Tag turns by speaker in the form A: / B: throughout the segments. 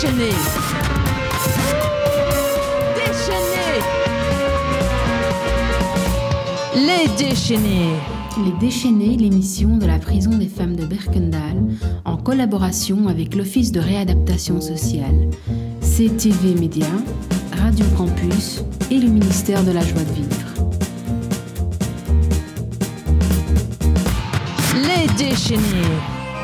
A: déchaînés. Les déchaînés.
B: Les Déchaînés, l'émission de la prison des femmes de Berkendal, en collaboration avec l'Office de réadaptation sociale, CTV Média, Radio Campus et le ministère de la Joie de Vivre.
A: Les déchaînés.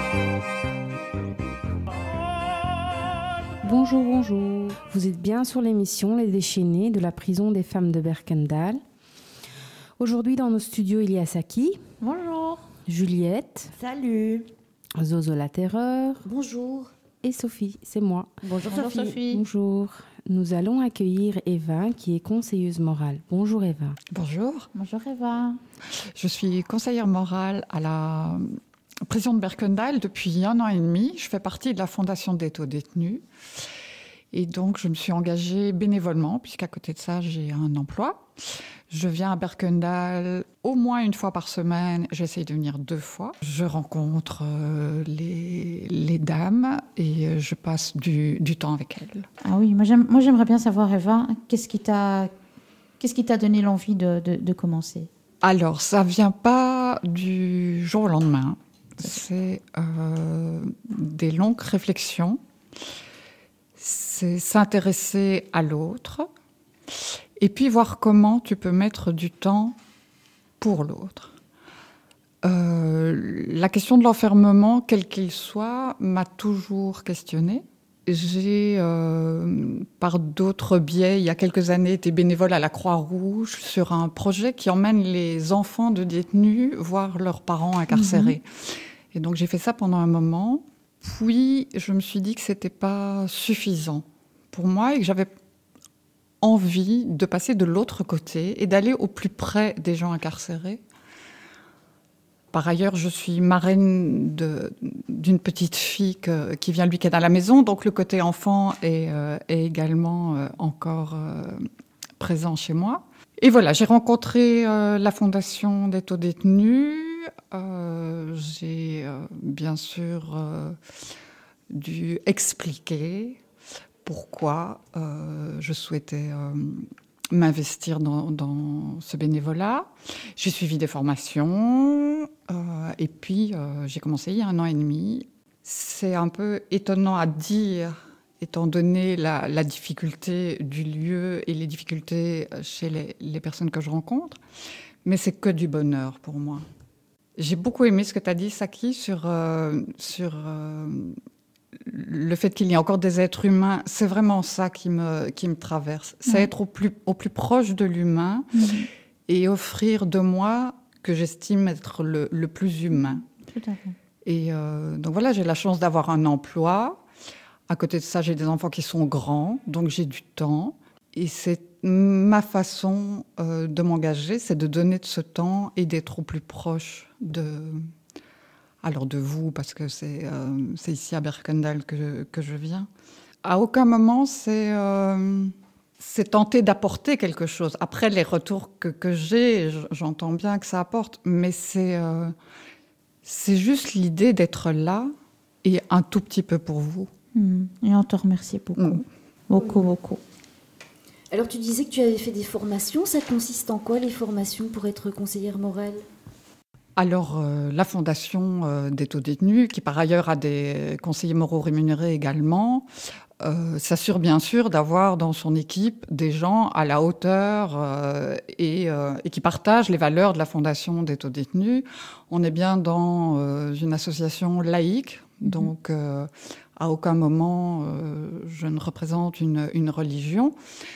B: Bonjour, bonjour. Vous êtes bien sur l'émission Les Déchaînés de la prison des femmes de Berkendal. Aujourd'hui, dans nos studios, il y a Saki.
C: Bonjour.
B: Juliette.
C: Salut.
B: Zozo la Terreur.
C: Bonjour.
B: Et Sophie, c'est moi.
C: Bonjour Sophie.
B: Bonjour. Nous allons accueillir Eva, qui est conseilleuse morale. Bonjour Eva.
D: Bonjour.
C: Bonjour Eva.
D: Je suis conseillère morale à la prison de Berkendal depuis 1 an et demi. Je fais partie de la Fondation d'aide aux détenus. Et donc, je me suis engagée bénévolement, puisqu'à côté de ça, j'ai un emploi. Je viens à Berkendal au moins 1 fois par semaine. J'essaye de venir 2 fois. Je rencontre les dames et je passe du temps avec elles.
C: Ah oui, moi j'aimerais bien savoir Eva, qu'est-ce qui t'a donné l'envie de commencer ?
D: Alors, ça ne vient pas du jour au lendemain. C'est des longues réflexions. C'est s'intéresser à l'autre. Et puis voir comment tu peux mettre du temps pour l'autre. La question de l'enfermement, quel qu'il soit, m'a toujours questionnée. J'ai, par d'autres biais, il y a quelques années, été bénévole à la Croix-Rouge sur un projet qui emmène les enfants de détenus voir leurs parents incarcérés. Et donc j'ai fait ça pendant un moment. Puis je me suis dit que c'était pas suffisant pour moi et que j'avais envie de passer de l'autre côté et d'aller au plus près des gens incarcérés. Par ailleurs, je suis marraine d'une petite fille qui vient le week-end à la maison, donc le côté enfant est également encore présent chez moi. Et voilà, j'ai rencontré la Fondation d'aide aux détenus. J'ai bien sûr dû expliquer pourquoi je souhaitais m'investir dans ce bénévolat. J'ai suivi des formations et puis j'ai commencé il y a 1 an et demi. C'est un peu étonnant à dire, étant donné la difficulté du lieu et les difficultés chez les personnes que je rencontre, mais c'est que du bonheur pour moi. J'ai beaucoup aimé ce que tu as dit, Saki, sur le fait qu'il y ait encore des êtres humains. C'est vraiment ça qui me traverse. C'est être au plus proche de l'humain et offrir de moi que j'estime être le plus humain.
C: Tout à fait.
D: Et donc voilà, j'ai la chance d'avoir un emploi. À côté de ça, j'ai des enfants qui sont grands, donc j'ai du temps. Et c'est ma façon de m'engager, c'est de donner de ce temps et d'être au plus proche de vous, parce que c'est ici à Berkendal que je viens. À aucun moment, c'est tenter d'apporter quelque chose. Après, les retours que j'ai, j'entends bien que ça apporte, mais c'est juste l'idée d'être là et un tout petit peu pour vous.
C: Et on te remercie beaucoup. Beaucoup.
E: Alors tu disais que tu avais fait des formations, ça consiste en quoi les formations pour être conseillère morale ?
D: Alors, la Fondation d'aide aux détenus, qui par ailleurs a des conseillers moraux rémunérés également, s'assure bien sûr d'avoir dans son équipe des gens à la hauteur et qui partagent les valeurs de la Fondation d'aide aux détenus. On est bien dans une association laïque, donc à aucun moment je ne représente une religion.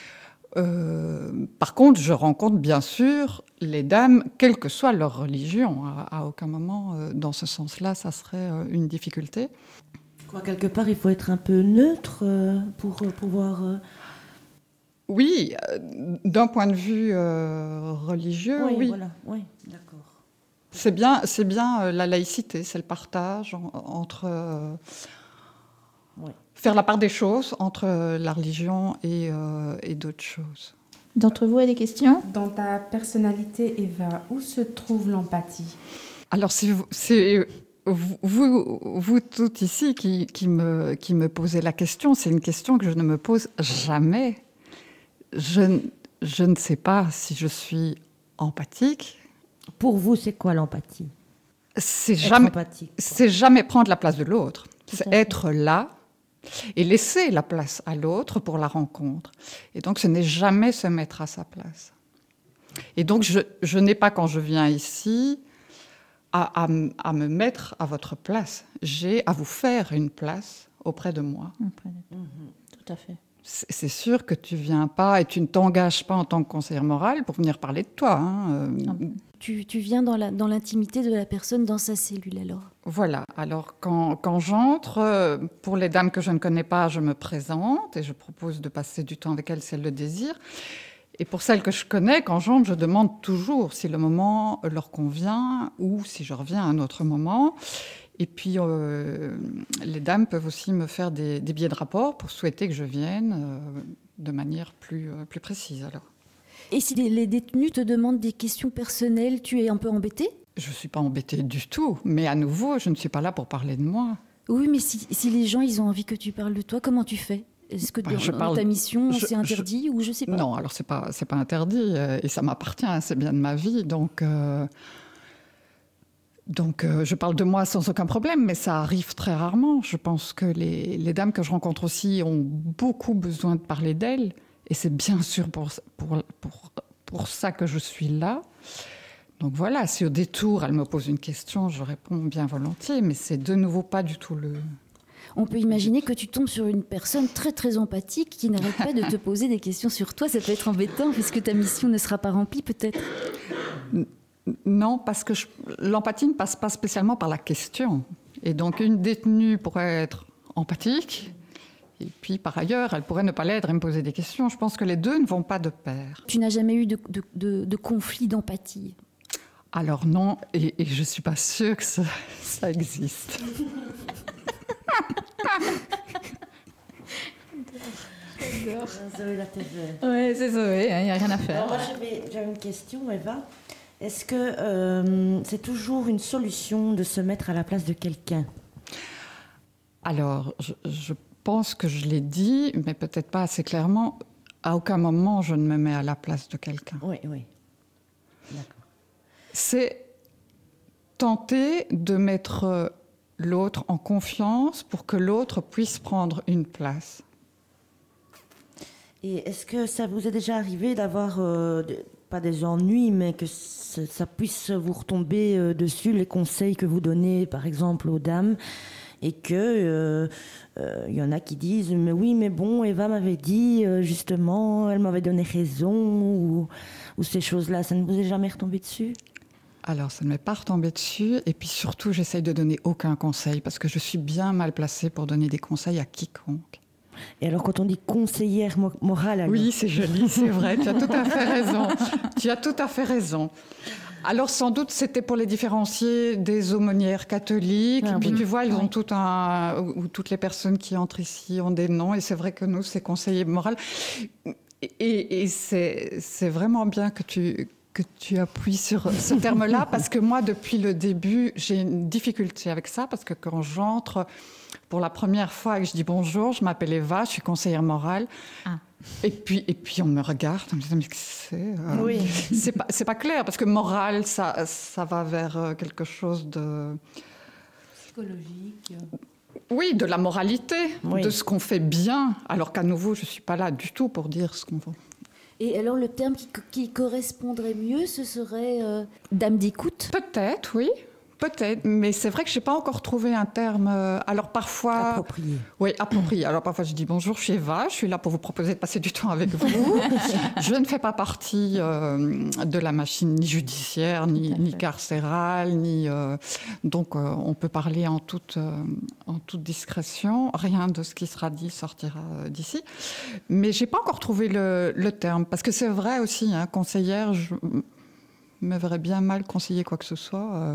D: Par contre, je rencontre bien sûr les dames, quelle que soit leur religion. À aucun moment, dans ce sens-là, ça serait une difficulté.
F: Je crois quelque part, il faut être un peu neutre pour pouvoir...
D: Oui, d'un point de vue religieux, oui.
F: Voilà. Oui, d'accord.
D: C'est bien la laïcité, c'est le partage entre... faire la part des choses entre la religion et d'autres choses.
C: D'entre vous a des questions ?
B: Dans ta personnalité, Eva, où se trouve l'empathie ?
D: Alors, c'est vous toutes ici qui me posez la question, c'est une question que je ne me pose jamais. Je ne sais pas si je suis empathique.
F: Pour vous, c'est quoi l'empathie?
D: C'est
F: Être
D: jamais,
F: empathique, quoi.
D: c'est jamais prendre la place de l'autre.
C: Tout à
D: C'est
C: fait.
D: être là et laisser la place à l'autre pour la rencontre. Et donc, ce n'est jamais se mettre à sa place. Et donc, je n'ai pas, quand je viens ici, à me mettre à votre place. J'ai à vous faire une place auprès de moi.
C: Tout à fait.
D: C'est sûr que tu viens pas et tu ne t'engages pas en tant que conseillère morale pour venir parler de toi.
E: Tu viens dans l'intimité de la personne, dans sa cellule alors.
D: Voilà. Alors, quand j'entre, pour les dames que je ne connais pas, je me présente et je propose de passer du temps avec elles si elles le désirent. Et pour celles que je connais, quand j'entre, je demande toujours si le moment leur convient ou si je reviens à un autre moment. Et puis, les dames peuvent aussi me faire des billets de rapport pour souhaiter que je vienne de manière plus précise. Alors.
E: Et si les détenus te demandent des questions personnelles, tu es un peu embêtée?
D: Je ne suis pas embêtée du tout, mais à nouveau, je ne suis pas là pour parler de moi.
E: Oui, mais si les gens ils ont envie que tu parles de toi, comment tu fais? Est-ce que dans ta mission, c'est interdit ou je sais pas?
D: Non, alors c'est pas interdit et ça m'appartient, c'est bien de ma vie, donc je parle de moi sans aucun problème, mais ça arrive très rarement. Je pense que les dames que je rencontre aussi ont beaucoup besoin de parler d'elles, et c'est bien sûr pour ça que je suis là. Donc voilà, si au détour elle me pose une question, je réponds bien volontiers, mais c'est de nouveau pas du tout le...
E: On peut imaginer que tu tombes sur une personne très très empathique qui n'arrête pas de te poser des questions sur toi. Ça peut être embêtant puisque ta mission ne sera pas remplie peut-être.
D: Non, parce que l'empathie ne passe pas spécialement par la question. Et donc une détenue pourrait être empathique, et puis par ailleurs, elle pourrait ne pas l'être et me poser des questions. Je pense que les deux ne vont pas de pair.
E: Tu n'as jamais eu de conflit d'empathie?
D: Alors non, et je ne suis pas sûre que ça existe.
F: Zoé la TV.
C: Oui, c'est Zoé, il n'y a rien à faire.
F: Alors moi j'avais une question, Eva. Est-ce que c'est toujours une solution de se mettre à la place de quelqu'un?
D: Alors, je pense que je l'ai dit, mais peut-être pas assez clairement. À aucun moment, je ne me mets à la place de quelqu'un.
F: Oui. D'accord.
D: C'est tenter de mettre l'autre en confiance pour que l'autre puisse prendre une place.
F: Et est-ce que ça vous est déjà arrivé d'avoir, pas des ennuis, mais que ça puisse vous retomber dessus, les conseils que vous donnez, par exemple, aux dames, et que y en a qui disent « Mais oui, mais bon, Eva m'avait dit, justement, elle m'avait donné raison », ou ces choses-là, ça ne vous est jamais retombé dessus?
D: Alors, ça ne m'est pas retombé dessus. Et puis surtout, j'essaye de donner aucun conseil parce que je suis bien mal placée pour donner des conseils à quiconque.
F: Et alors, quand on dit conseillère morale, alors...
D: Oui, c'est joli, c'est vrai, tu as tout à fait raison. Tu as tout à fait raison. Alors, sans doute, c'était pour les différencier des aumônières catholiques.
F: Ah,
D: et puis,
F: oui.
D: tu vois, ils ont ou toutes les personnes qui entrent ici ont des noms. Et c'est vrai que nous, c'est conseiller moral. Et c'est vraiment bien que tu appuies sur ce terme-là, parce que moi, depuis le début, j'ai une difficulté avec ça, parce que quand j'entre pour la première fois et que je dis bonjour, je m'appelle Eva, je suis conseillère morale. Ah. Et puis on me regarde, on me dit, mais qu'est-ce que c'est
F: Oui.
D: C'est pas clair, parce que morale, ça va vers quelque chose de...
A: Psychologique.
D: Oui, de la moralité,
F: Oui.
D: de ce qu'on fait bien, alors qu'à nouveau, je ne suis pas là du tout pour dire ce qu'on fait.
E: Et alors le terme qui correspondrait mieux, ce serait dame d'écoute?
D: Peut-être, oui. Peut-être, mais c'est vrai que je n'ai pas encore trouvé un terme. Alors parfois...
F: Approprié.
D: Oui, approprié. Alors parfois je dis bonjour, je suis Eva, je suis là pour vous proposer de passer du temps avec vous. Je ne fais pas partie de la machine ni judiciaire, ni carcérale, donc on peut parler en toute discrétion. Rien de ce qui sera dit sortira d'ici. Mais je n'ai pas encore trouvé le terme, parce que c'est vrai aussi, hein, conseillère, je me verrais bien mal conseiller quoi que ce soit.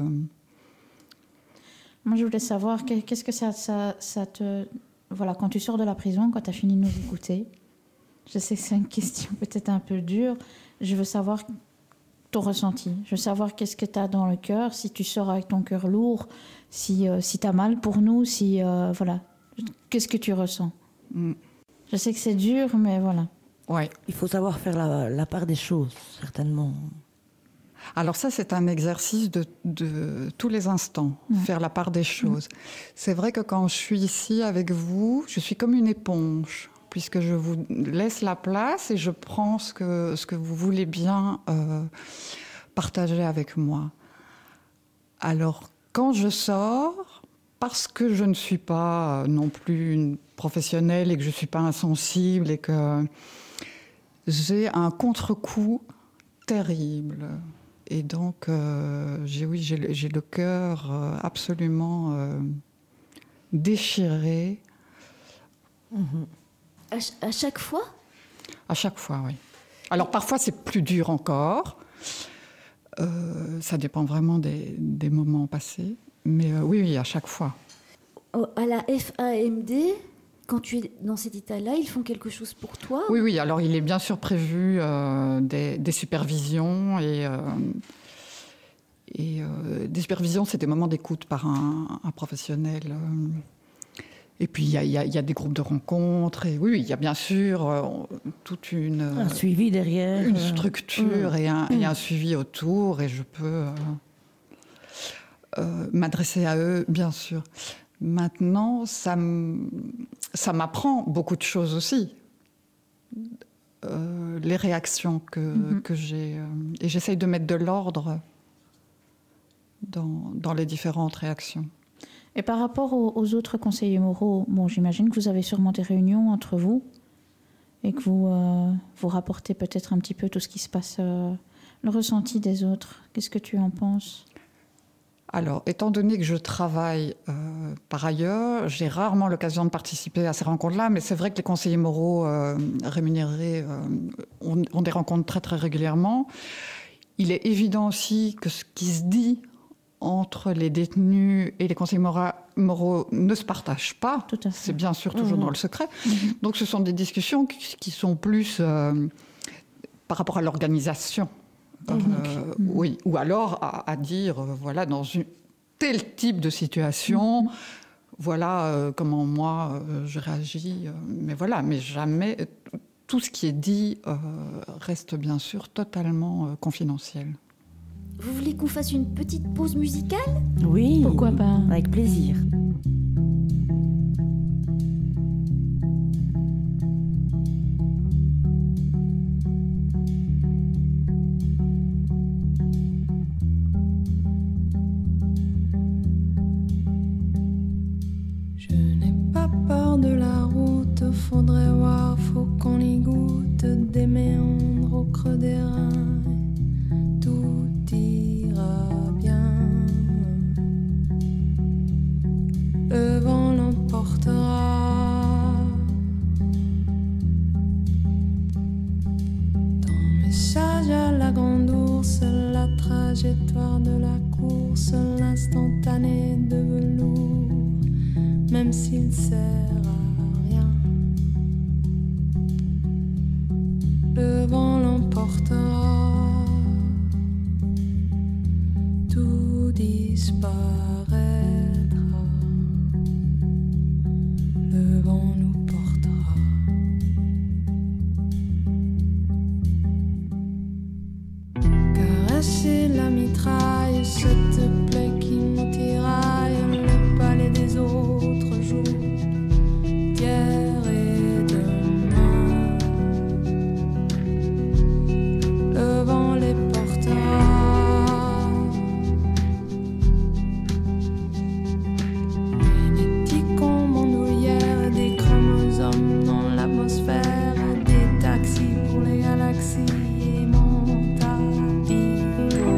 C: Moi, je voulais savoir, qu'est-ce que ça te... Voilà, quand tu sors de la prison, quand tu as fini de nous écouter, je sais que c'est une question peut-être un peu dure, je veux savoir ton ressenti. Je veux savoir qu'est-ce que tu as dans le cœur, si tu sors avec ton cœur lourd, si tu as mal pour nous, si voilà. Qu'est-ce que tu ressens? Je sais que c'est dur, mais voilà.
D: Ouais.
F: Il faut savoir faire la part des choses, certainement.
D: Alors ça, c'est un exercice de tous les instants, faire la part des choses. C'est vrai que quand je suis ici avec vous, je suis comme une éponge, puisque je vous laisse la place et je prends ce que vous voulez bien partager avec moi. Alors, quand je sors, parce que je ne suis pas non plus une professionnelle et que je ne suis pas insensible et que j'ai un contre-coup terrible. Et donc, j'ai le cœur absolument déchiré.
E: À chaque fois?
D: À chaque fois, oui. Alors, parfois, c'est plus dur encore. Ça dépend vraiment des moments passés. Mais oui, à chaque fois.
E: À la FAMD, quand tu es dans cet état-là, ils font quelque chose pour toi?
D: Oui. Alors, il est bien sûr prévu des supervisions et des supervisions, c'est des moments d'écoute par un professionnel. Et puis, il y a des groupes de rencontres. Et oui, il y a bien sûr toute un
F: suivi derrière.
D: Une structure et un suivi autour. Et je peux m'adresser à eux, bien sûr. Maintenant, ça m'apprend beaucoup de choses aussi. Les réactions que j'ai. Et j'essaye de mettre de l'ordre dans les différentes réactions.
C: Et par rapport aux autres conseillers moraux, bon, j'imagine que vous avez sûrement des réunions entre vous et que vous rapportez peut-être un petit peu tout ce qui se passe, le ressenti des autres. Qu'est-ce que tu en penses ?
D: Alors, étant donné que je travaille par ailleurs, j'ai rarement l'occasion de participer à ces rencontres-là, mais c'est vrai que les conseillers moraux rémunérés ont des rencontres très, très régulièrement. Il est évident aussi que ce qui se dit entre les détenus et les conseillers moraux ne se partage pas.
C: Tout à fait.
D: C'est bien sûr toujours dans le secret. Donc, ce sont des discussions qui sont plus par rapport à l'organisation. Oui, ou alors à dire, voilà, dans tel type de situation, voilà comment moi je réagis. Mais voilà, mais jamais, tout ce qui est dit reste bien sûr totalement confidentiel.
E: Vous voulez qu'on fasse une petite pause musicale ?
F: Oui.
C: Pourquoi pas ?
F: Avec plaisir.
G: De la route, faudrait voir, faut qu'on y goûte des méandres au creux des reins. Tout ira bien. Le vent l'emportera. Dans Message à la grande ours, la trajectoire de la course, l'instantané de velours. Même s'il sert à rien, le vent l'emportera, tout disparaîtra, le vent nous portera. Caresser la mitraille, cette plaie qui nous tiraille, le palais des autres. Hier et demain, le vent les portera. Génétique en bandoulière, des chromosomes dans l'atmosphère, des taxis pour les galaxies et mon tapis.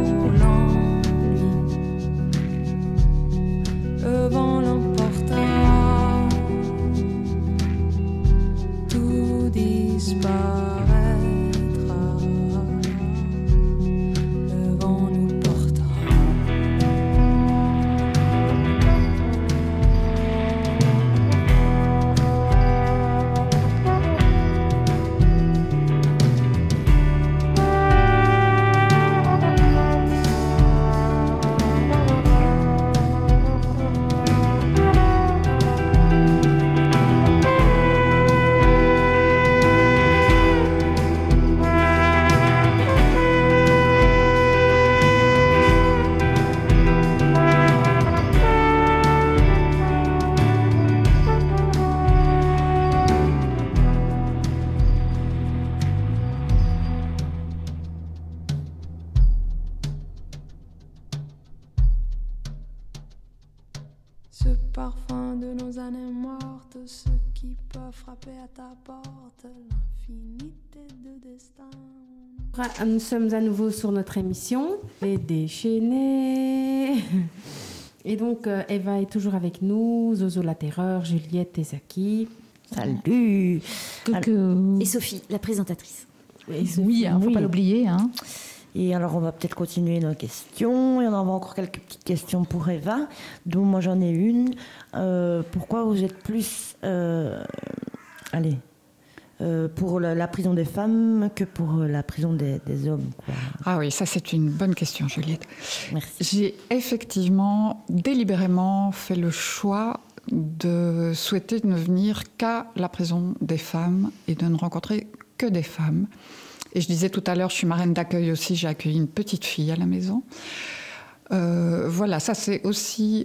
G: ce parfum de nos années mortes, ce qui peut frapper à ta porte, l'infinité de destin.
B: Nous sommes à nouveau sur notre émission, Les Déchaînés. Et donc, Eva est toujours avec nous, Zozo la Terreur, Juliette et Zaki.
F: Salut.
E: Et Sophie, la présentatrice.
C: Oui, il ne faut pas l'oublier. Hein.
F: Et alors, on va peut-être continuer nos questions. Il y en aura encore quelques petites questions pour Eva, dont moi j'en ai une. Pourquoi vous êtes plus pour la prison des femmes que pour la prison des hommes, quoi?
D: Ah oui, ça c'est une bonne question, Juliette.
F: Merci.
D: J'ai effectivement, délibérément fait le choix de souhaiter ne venir qu'à la prison des femmes et de ne rencontrer que des femmes. Et je disais tout à l'heure, je suis marraine d'accueil aussi, j'ai accueilli une petite fille à la maison. Voilà, ça c'est aussi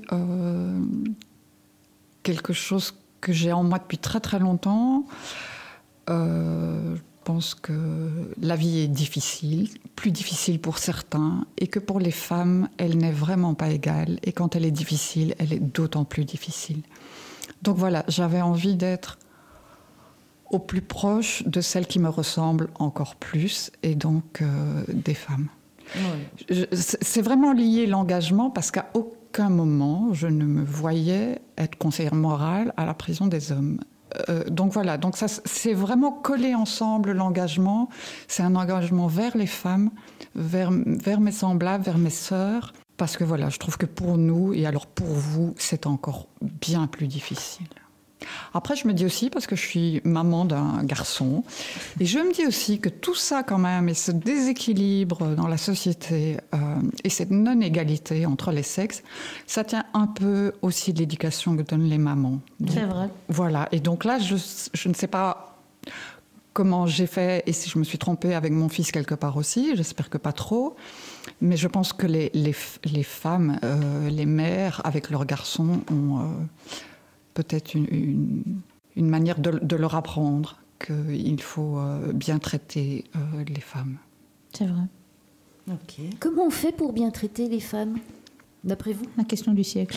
D: quelque chose que j'ai en moi depuis très très longtemps. Je pense que la vie est difficile, plus difficile pour certains, et que pour les femmes, elle n'est vraiment pas égale. Et quand elle est difficile, elle est d'autant plus difficile. Donc voilà, j'avais envie d'être au plus proche de celles qui me ressemblent encore plus, et donc des femmes. Oui. C'est vraiment lié l'engagement, parce qu'à aucun moment, je ne me voyais être conseillère morale à la prison des hommes. Donc voilà, donc ça, c'est vraiment collé ensemble l'engagement. C'est un engagement vers les femmes, vers mes semblables, vers mes sœurs. Parce que voilà, je trouve que pour nous, et alors pour vous, c'est encore bien plus difficile. Après, je me dis aussi, parce que je suis maman d'un garçon, et je me dis aussi que tout ça quand même, et ce déséquilibre dans la société, et cette non-égalité entre les sexes, ça tient un peu aussi de l'éducation que donnent les mamans. Donc,
C: c'est vrai.
D: Voilà, et donc là, je ne sais pas comment j'ai fait, et si je me suis trompée avec mon fils quelque part aussi, j'espère que pas trop, mais je pense que les femmes, les mères, avec leurs garçons, ont... peut-être une manière de leur apprendre qu'il faut bien traiter les femmes.
C: C'est vrai.
F: Okay.
E: Comment on fait pour bien traiter les femmes, d'après vous?
C: La question du siècle.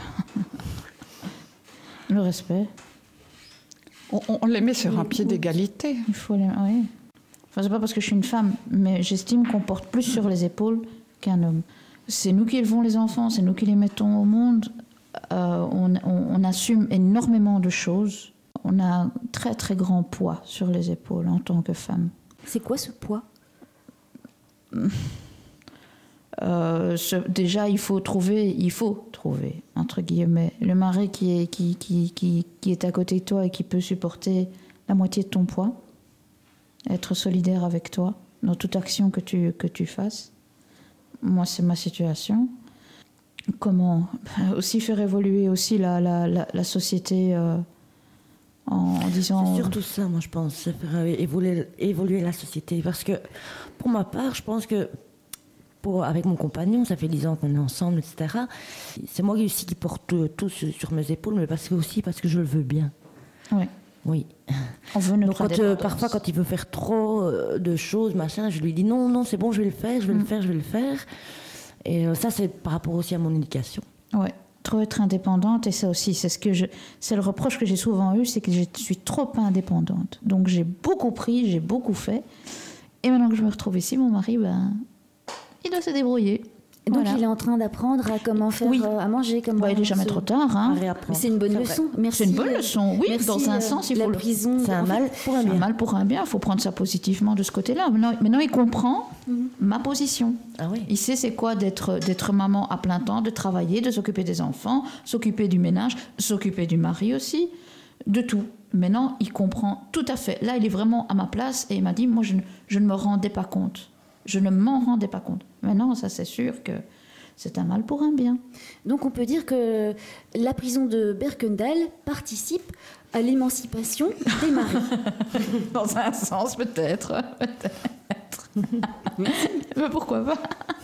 C: Le respect.
D: On les met sur un pied d'égalité.
C: Il faut les... Oui. Enfin, c'est pas parce que je suis une femme, mais j'estime qu'on porte plus sur les épaules qu'un homme. C'est nous qui élevons les enfants, c'est nous qui les mettons au monde. On assume énormément de choses. On a un très très grand poids sur les épaules en tant que femme.
E: C'est quoi ce poids?
C: Déjà, il faut trouver, entre guillemets, le mari qui est à côté de toi et qui peut supporter la moitié de ton poids, être solidaire avec toi dans toute action que tu fasses. Moi, c'est ma situation. Comment aussi faire évoluer aussi la société en disant...
F: C'est surtout ça, moi, je pense, c'est faire évoluer la société. Parce que, pour ma part, je pense que avec mon compagnon, ça fait 10 ans qu'on est ensemble, etc. C'est moi aussi qui porte tout sur mes épaules, mais parce que je le veux bien. Oui.
C: On veut notre indépendance.
F: Parfois, quand il veut faire trop de choses, machin, je lui dis non, c'est bon, je vais le faire. Et ça, c'est par rapport aussi à mon éducation.
C: Oui, trop être indépendante, et ça aussi, c'est le reproche que j'ai souvent eu, c'est que je suis trop indépendante. Donc j'ai beaucoup pris, j'ai beaucoup fait, et maintenant que je me retrouve ici, mon mari, il doit se débrouiller.
E: Et donc il est en train d'apprendre à comment faire à manger.
C: Il n'est jamais trop tard. Hein.
E: Mais c'est une bonne leçon. Merci.
C: C'est une bonne leçon, oui.
E: Merci,
C: dans un sens, il faut
E: prison.
F: C'est un mal pour un bien.
C: C'est un mal pour un bien. Il faut prendre ça positivement de ce côté-là. Maintenant, il comprend ma position.
F: Ah oui.
C: Il sait c'est quoi d'être maman à plein temps, de travailler, de s'occuper des enfants, s'occuper du ménage, s'occuper du mari aussi, de tout. Maintenant, il comprend tout à fait. Là, il est vraiment à ma place et il m'a dit, moi, je ne me rendais pas compte. Je ne m'en rendais pas compte. Maintenant, ça, c'est sûr que c'est un mal pour un bien.
E: Donc, on peut dire que la prison de Berkendal participe à l'émancipation des maris.
C: Dans un sens, peut-être. Mais pourquoi pas?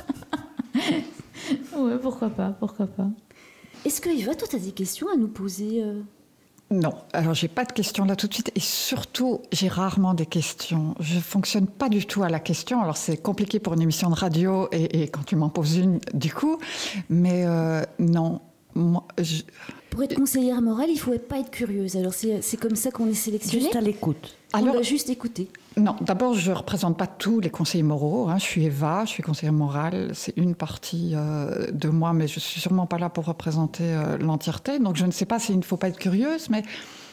C: Ouais, pourquoi pas.
E: Est-ce que Eva, toi, tu as des questions à nous poser
D: Non, alors j'ai pas de questions là tout de suite, et surtout j'ai rarement des questions. Je fonctionne pas du tout à la question. Alors c'est compliqué pour une émission de radio et quand tu m'en poses une du coup, mais non, Moi,
E: Pour être conseillère morale, il ne faut pas être curieuse. Alors c'est comme ça qu'on est sélectionné.
F: Juste à l'écoute.
E: On doit juste écouter.
D: Non, d'abord, je ne représente pas tous les conseillers moraux. Je suis Eva, je suis conseillère morale. C'est une partie de moi, mais je ne suis sûrement pas là pour représenter l'entièreté. Donc, je ne sais pas s'il ne faut pas être curieuse, mais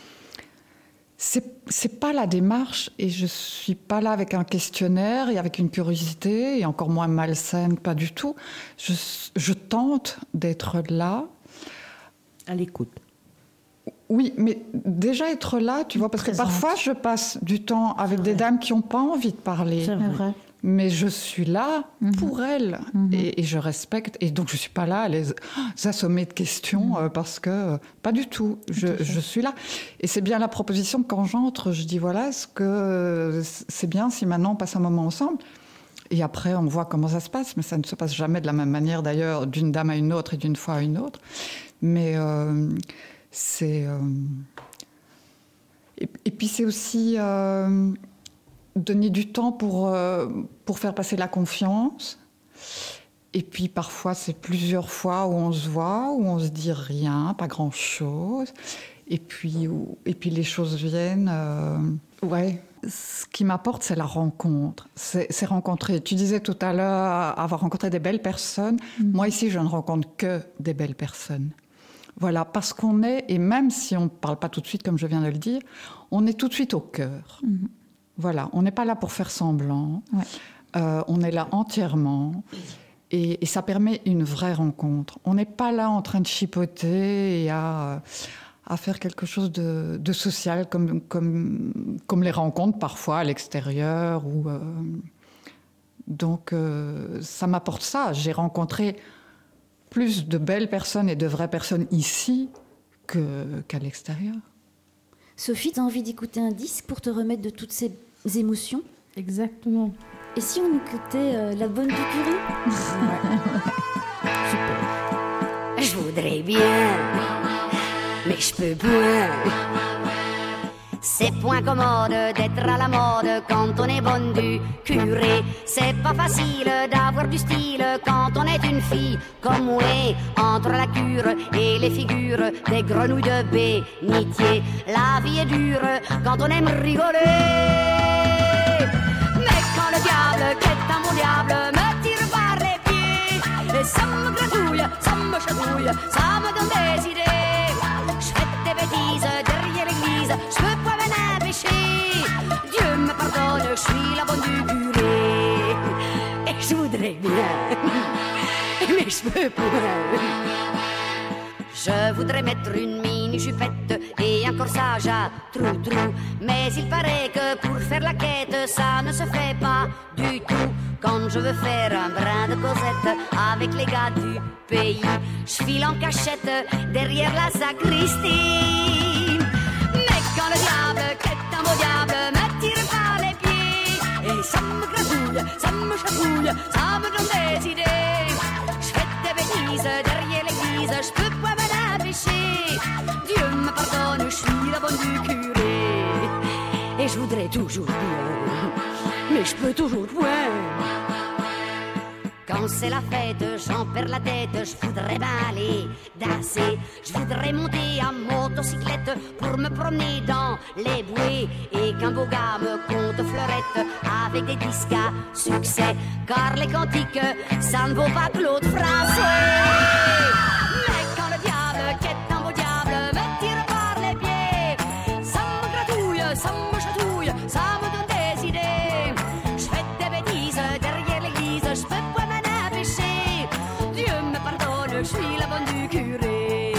D: c'est pas la démarche. Et je ne suis pas là avec un questionnaire et avec une curiosité, et encore moins malsaine, pas du tout. Je tente d'être là.
F: À l'écoute.
D: Oui, mais déjà être là, tu vois, parce que parfois je passe du temps avec des dames qui n'ont pas envie de parler.
F: C'est vrai.
D: Mais je suis là pour elles et je respecte. Et donc je ne suis pas là à les assommer de questions parce que pas du tout. Je suis là. Et c'est bien la proposition quand j'entre. Je dis voilà, est-ce que c'est bien si maintenant on passe un moment ensemble ? Et après, on voit comment ça se passe. Mais ça ne se passe jamais de la même manière d'ailleurs, d'une dame à une autre et d'une fois à une autre. Mais c'est... Et puis c'est aussi donner du temps pour faire passer la confiance. Et puis parfois, c'est plusieurs fois où on se voit, où on se dit rien, pas grand-chose. Et puis les choses viennent. Ouais. Ce qui m'apporte, c'est la rencontre. C'est rencontrer. Tu disais tout à l'heure avoir rencontré des belles personnes. Moi, ici, je ne rencontre que des belles personnes. Voilà, parce qu'on est, et même si on ne parle pas tout de suite, comme je viens de le dire, on est tout de suite au cœur. Voilà, on n'est pas là pour faire semblant. Ouais. On est là entièrement. Et ça permet une vraie rencontre. On n'est pas là en train de chipoter et à faire quelque chose de social, comme les rencontres parfois à l'extérieur. Donc, ça m'apporte ça. J'ai rencontré plus de belles personnes et de vraies personnes ici qu'à l'extérieur.
E: Sophie, tu as envie d'écouter un disque pour te remettre de toutes ces émotions ?
A: Exactement.
E: Et si on écoutait La Bonne du Curé ?
F: Super.
H: Je voudrais bien, mais je peux point. C'est point commode d'être à la mode quand on est bonne du curé. C'est pas facile d'avoir du style quand on est une fille comme moi. Entre la cure et les figures des grenouilles de bénitier, la vie est dure quand on aime rigoler. Mais quand le diable, qui est un bon diable, me tire par les pieds, et ça me gratouille, ça me chatouille, ça me donne des idées. Je fais des bêtises derrière l'église, je peux pas venir pécher. Dieu me pardonne, je suis la bonne du curé. Et je voudrais bien, mais je peux pas. Je voudrais mettre une mini-jupette et un corsage à trou-trou. Mais il paraît que pour faire la quête, ça ne se fait pas du tout. Quand je veux faire un brin de Cosette avec les gars du pays, je file en cachette derrière la sacristie. Mais quand le diable, qui est un beau diable, me tire par les pieds, et ça me gratouille, ça me chatouille, ça me donne des idées. Je fais des bêtises derrière l'église, je peux pas me pécher. Dieu me pardonne, je suis la bonne du curé. Et je voudrais toujours bien, mais je peux toujours point. Quand c'est la fête, j'en perds la tête, je voudrais bien aller danser. Je voudrais monter à motocyclette pour me promener dans les bouées. Et qu'un beau gars me conte fleurette avec des disques à succès. Car les cantiques, ça ne vaut pas Claude Français. Mais quand le diable, qui est un beau diable, me tire par les pieds, ça me gratouille, ça me chatouille, ça me donne des idées. Je fais des bêtises derrière l'église, je peux pas m'en empêcher. Dieu me pardonne, je suis la bonne du curé.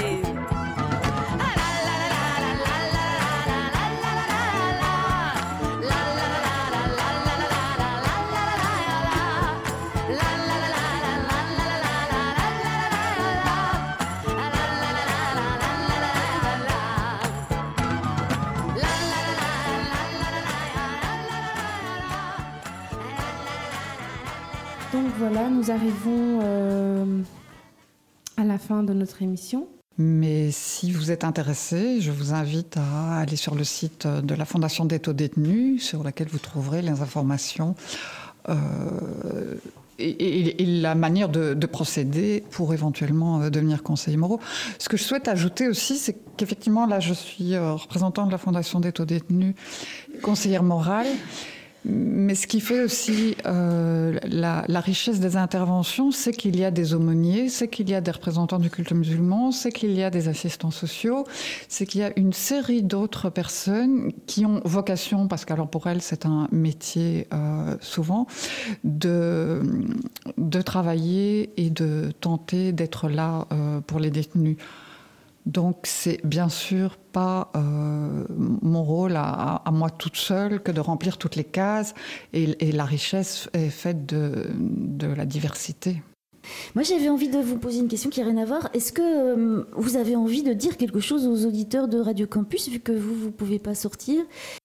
A: Donc voilà, nous arrivons à la fin de notre émission.
D: Mais si vous êtes intéressé, je vous invite à aller sur le site de la Fondation d'aide aux détenus, sur laquelle vous trouverez les informations et la manière de procéder pour éventuellement devenir conseillers moraux. Ce que je souhaite ajouter aussi, c'est qu'effectivement, là, je suis représentant de la Fondation d'aide aux détenus, conseillère morale. Mais ce qui fait aussi la richesse des interventions, c'est qu'il y a des aumôniers, c'est qu'il y a des représentants du culte musulman, c'est qu'il y a des assistants sociaux, c'est qu'il y a une série d'autres personnes qui ont vocation, parce qu'alors pour elles c'est un métier souvent, de travailler et de tenter d'être là pour les détenus. Donc c'est bien sûr pas mon rôle à moi toute seule que de remplir toutes les cases, et la richesse est faite de la diversité.
E: Moi, j'avais envie de vous poser une question qui n'a rien à voir. Est-ce que vous avez envie de dire quelque chose aux auditeurs de Radio Campus, vu que vous ne pouvez pas sortir?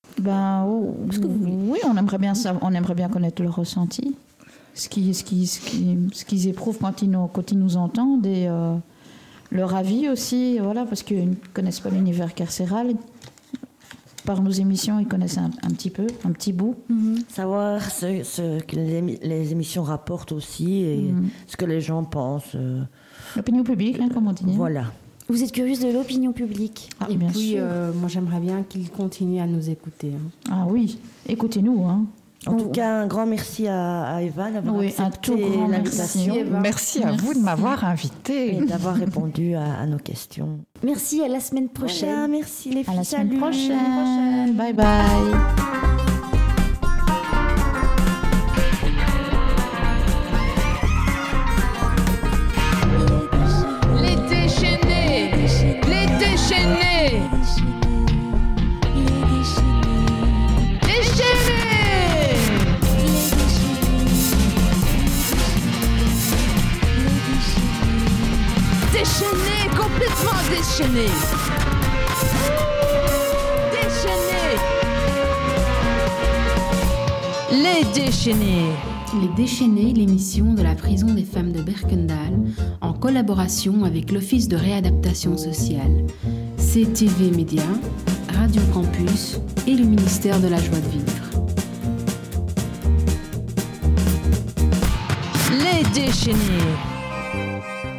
C: Oui, on aimerait bien connaître leur ressenti, ce qu'ils éprouvent quand ils nous entendent, et leur avis aussi, voilà, parce qu'ils ne connaissent pas l'univers carcéral. Par nos émissions, ils connaissent un petit peu, un petit bout.
F: Savoir ce que les émissions rapportent aussi, et ce que les gens pensent.
C: L'opinion publique, comme on dit.
F: Voilà.
E: Vous êtes curieuse de l'opinion publique.
A: Et puis, moi, j'aimerais bien qu'ils continuent à nous écouter.
C: Ah oui, écoutez-nous.
F: En tout cas, un grand merci à Eva d'avoir accepté l'invitation.
D: Merci à vous de m'avoir invitée.
F: Et d'avoir répondu à nos questions.
E: Merci, à la semaine prochaine.
F: Voilà, merci les filles.
C: À la semaine
F: Salut.
C: prochaine. Bye bye.
B: Déchaînés. Les Déchaînés. Les Déchaînés, l'émission de la prison des femmes de Berkendal, en collaboration avec l'Office de réadaptation sociale, CTV Média, Radio Campus et le ministère de la Joie de Vivre. Les Déchaînés.